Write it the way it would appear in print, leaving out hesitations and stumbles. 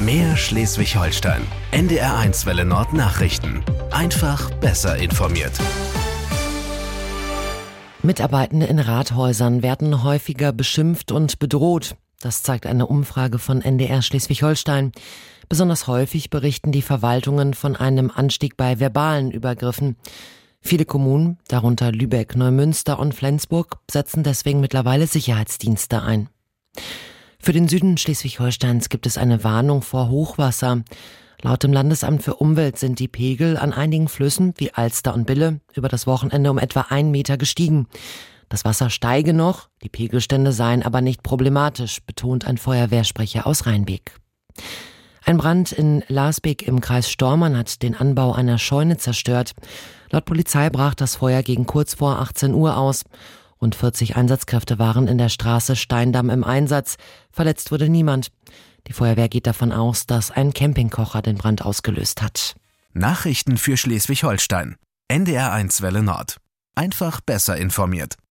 Mehr Schleswig-Holstein. NDR1 Welle Nord Nachrichten. Einfach besser informiert. Mitarbeitende in Rathäusern werden häufiger beschimpft und bedroht. Das zeigt eine Umfrage von NDR Schleswig-Holstein. Besonders häufig berichten die Verwaltungen von einem Anstieg bei verbalen Übergriffen. Viele Kommunen, darunter Lübeck, Neumünster und Flensburg, setzen deswegen mittlerweile Sicherheitsdienste ein. Für den Süden Schleswig-Holsteins gibt es eine Warnung vor Hochwasser. Laut dem Landesamt für Umwelt sind die Pegel an einigen Flüssen wie Alster und Bille über das Wochenende um etwa 1 Meter gestiegen. Das Wasser steige noch, die Pegelstände seien aber nicht problematisch, betont ein Feuerwehrsprecher aus Rheinbeek. Ein Brand in Larsbeek im Kreis Stormann hat den Anbau einer Scheune zerstört. Laut Polizei brach das Feuer gegen kurz vor 18 Uhr aus. Rund 40 Einsatzkräfte waren in der Straße Steindamm im Einsatz. Verletzt wurde niemand. Die Feuerwehr geht davon aus, dass ein Campingkocher den Brand ausgelöst hat. Nachrichten für Schleswig-Holstein. NDR1 Welle Nord. Einfach besser informiert.